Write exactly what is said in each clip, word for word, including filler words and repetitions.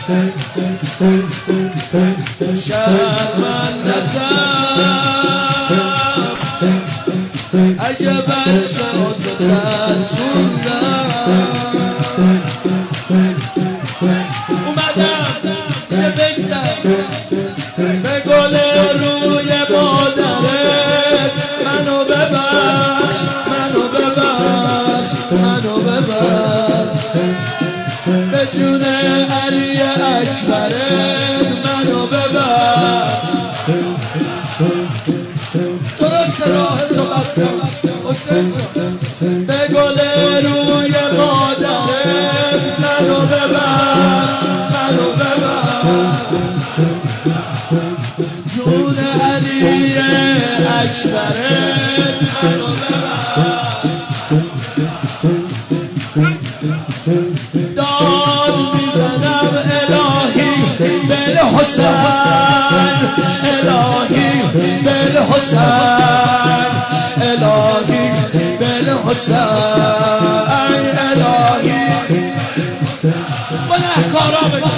شرمندتم اگه بچه رو ترسوندم اومدم یه بگذر به گل روی مادرت منو ببخش منو ببخش منو ببخش به جون علی اکبرت منو ببخش درست راه تو بستم حسین جان به گل روی مادرت منو ببخش منو ببخش جون علی اکبرت منو ببخش داد میزنم الهی بالحسین الهی بالحسین الهی بالحسین الهی گناهکارا بده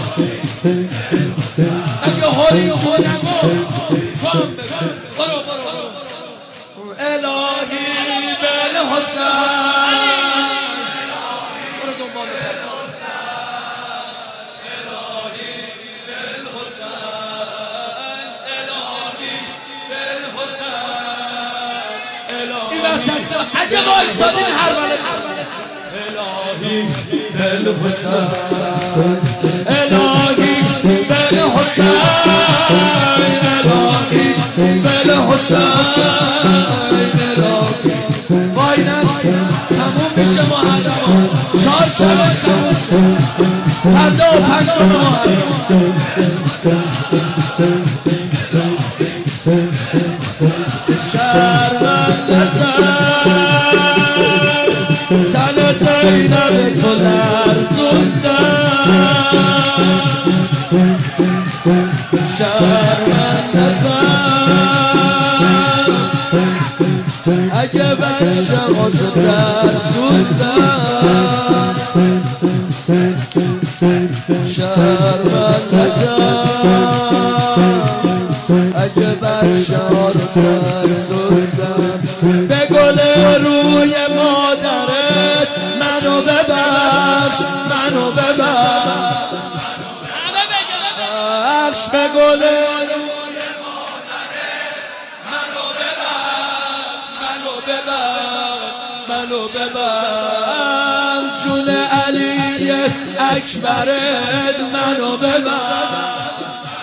اگه هوری جونمو فهم بده برو برو الهی بالحسین برو دنبال اگه بایستادین هر بلد الهی بالحسین الهی بالحسین الهی بالحسین الهی وای نسیم تموم میشه محرم چهار شبه تموم فردا و پنجم محرم شرمندتم تن زینب تو لرزوندم شرمندتم اگه بچه ها تو ترسوندم شرمندتم اگه بچه ها رو ترسوندم به گل روی مادرت منو ببخش منو ببخش به گل روی مادرت منو ببخش منو ببخش منو ببخش جون علی اکبرت منو ببخش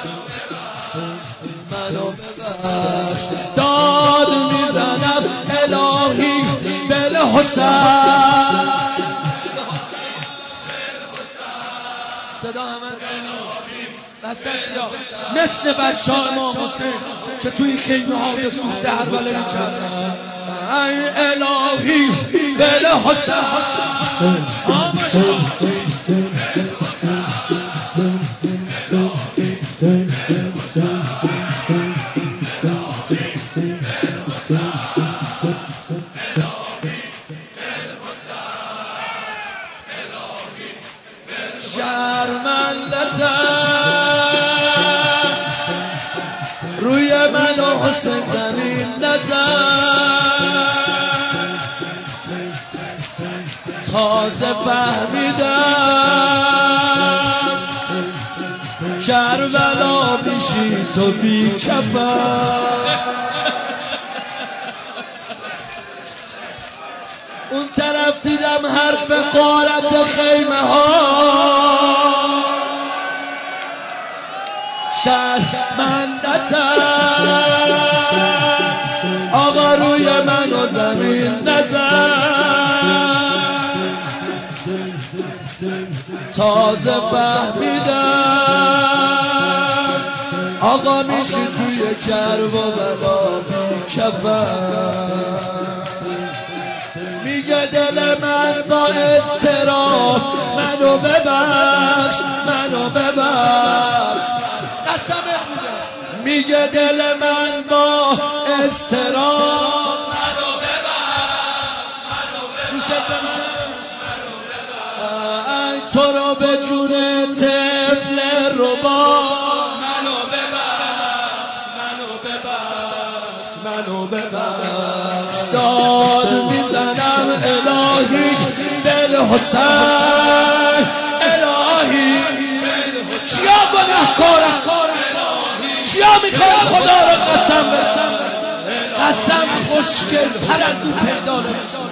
منو ببخش داد میزنم الهی بالحسین صدا همه بسطیا مثل بچه ها امام حسین که توی خیمه ها به سوخت هربله میکردن ای الهی بالحسین شرمندتم روی من و حسین زمین نزن تازه فهمیدم کربلا میشی تو بی کفن اون طرف دیدم حرف غارت خیمه ها شرمندتم آقا روی من و زمین نزن تازه فهمیدم آقا میشی توی کرب و بلا بی کفن میگه دل من با اضطراب منو ببخش منو ببخش قسمت میگه دل من با اضطراب منو ببخش منو ببخش تو رو به جون طفل دلربا منو ببخش منو ببخش منو ببخش داد میزنم الهی دل حسین الهی چیا گناهکارم چیا میخواد خدا رو قسم بزن قسم خوشگل تر از او پیدا نمیشه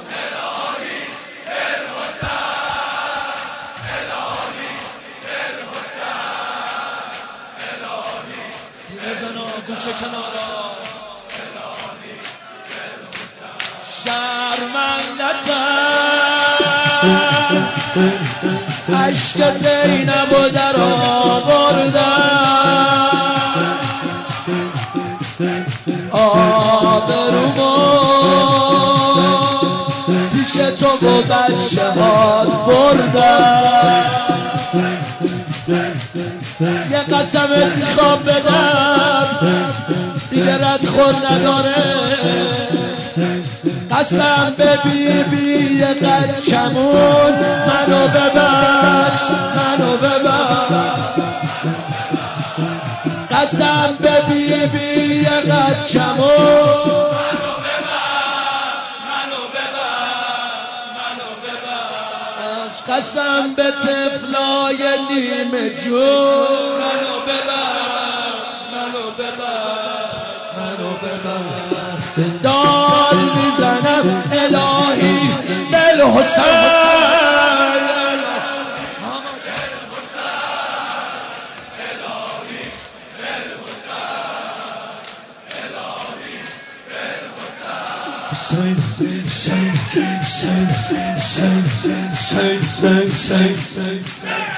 سینه زنا گوش کنارا شرمندتم عشق زینب و در آوردم آبرومو پیش تو و بچه هات بردم یه قسمت میخوام بدم دیگه ردخور نداره قسم به بی بی یه قد کمون منو ببخش منو ببخش قسم به بی بی یه قد کمون قسم به طفلای نیمه جون منو ببخش منو ببخش منو ببخش داد میزنم الهی دل حسین Say, say, say, say, say, say, say, say, say, say, say.